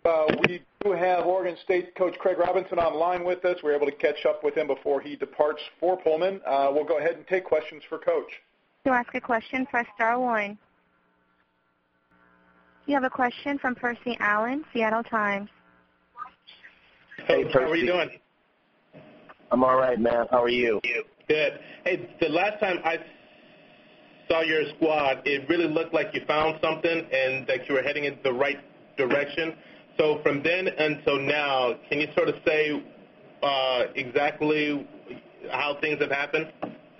We do have Oregon State coach Craig Robinson on the line with us. We were able to catch up with him before he departs for Pullman. We'll go ahead and take questions for Coach. To ask a question, press star 1. You have a question from Percy Allen, Seattle Times. Hey, Percy. How are you doing? I'm all right, man. How are you? Good. Hey, the last time I saw your squad, it really looked like you found something and that you were heading in the right direction. So from then until now, can you sort of say exactly how things have happened?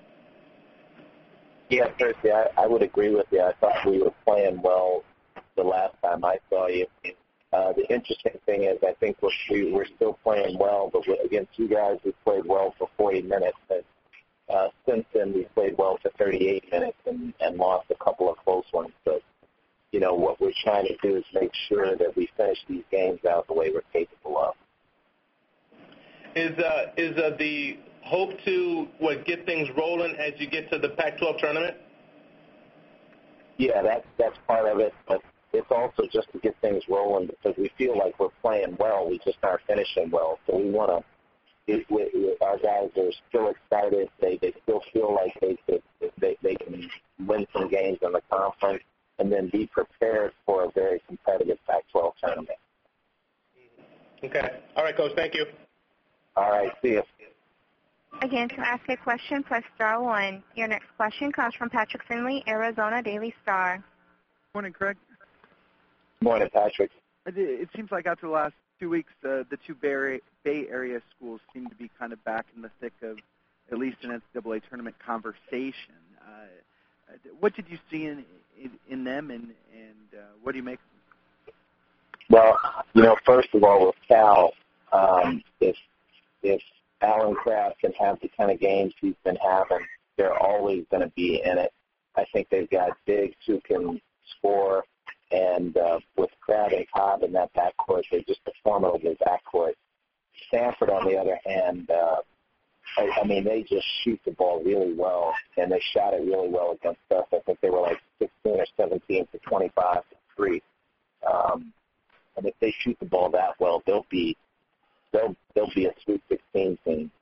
Yeah, Percy, I would agree with you. I thought we were playing well the last time I saw you. The interesting thing is I think we're still playing well, but against you guys, we played well for 40 minutes. And, since then, we played well for 38 minutes and lost a couple of close ones. But, you know, what we're trying to do is make sure that we finish these games out the way we're capable of. Is the hope to get things rolling as you get to the Pac-12 tournament? Yeah, that's part of it, but it's also just to get things rolling because we feel like we're playing well. We just aren't finishing well. So we want to our guys are still excited. They still feel like they can win some games in the conference and then be prepared for a very competitive Pac-12 tournament. Okay. All right, Coach. Thank you. All right. See you. Again, to ask a question, press star 1. Your next question comes from Patrick Finley, Arizona Daily Star. Morning, Craig. Morning, Patrick. It seems like after the last 2 weeks, the two Bay Area schools seem to be kind of back in the thick of at least an NCAA tournament conversation. What did you see in them, and what do you make of them? Well, you know, first of all, with Cal, if Alan Kraft can have the kind of games he's been having, they're always going to be in it. I think they've got bigs who can score, and with Kraft and Cobb in that backcourt, they're just a formidable backcourt. Stanford, on the other hand, I mean, they just shoot the ball really well, and they shot it really well against us. I think they were like 16 or 17 for 25 for 3. And if they shoot the ball that well, they'll be a Sweet 16 team.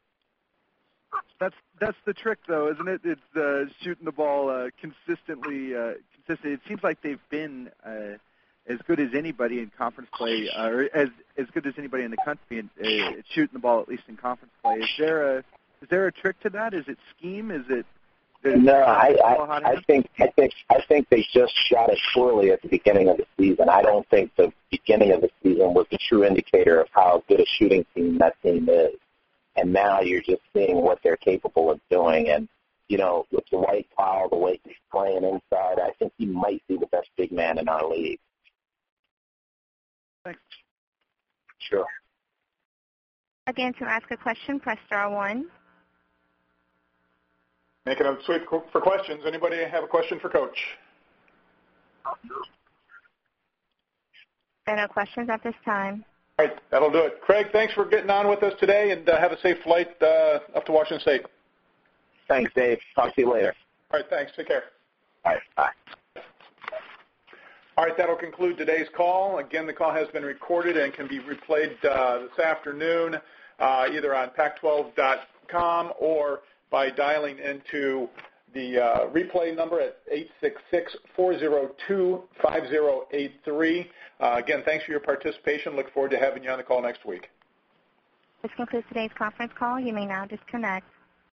That's the trick, though, isn't it? It's shooting the ball consistently. It seems like they've been as good as anybody in conference play, or as good as anybody in the country at shooting the ball, at least in conference play. Is there a trick to that? Is it scheme? Is it? No, I think they just shot it poorly at the beginning of the season. I don't think the beginning of the season was a true indicator of how good a shooting team that team is. And now you're just seeing what they're capable of doing. And, you know, with Dwight Powell, the way he's playing inside, I think he might be the best big man in our league. Thanks. Sure. Again, to ask a question, press star 1. Making a sweep for questions. Anybody have a question for Coach? There are no questions at this time. All right, that'll do it. Craig, thanks for getting on with us today, and have a safe flight up to Washington State. Thanks, Dave. Talk to you later. All right, thanks. Take care. All right, bye. All right, that'll conclude today's call. Again, the call has been recorded and can be replayed this afternoon either on pac12.com or by dialing into the replay number at 866-402-5083. Again, thanks for your participation. Look forward to having you on the call next week. This concludes today's conference call. You may now disconnect.